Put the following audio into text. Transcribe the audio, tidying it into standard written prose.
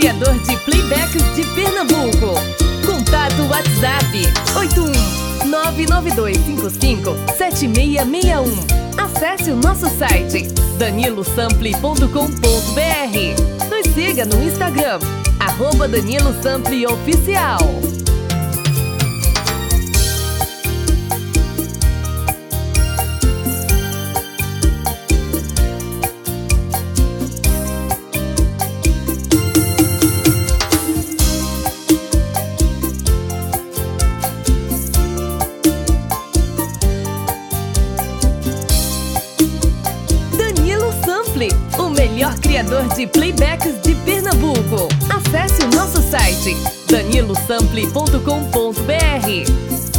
criador de playbacks de Pernambuco. Contato WhatsApp 81992557661. Acesse o nosso site danilosample.com.br. Nos siga no Instagram @DaniloSampleOficial. O melhor criador de playbacks de Pernambuco. Acesse o nosso site danilosample.com.br.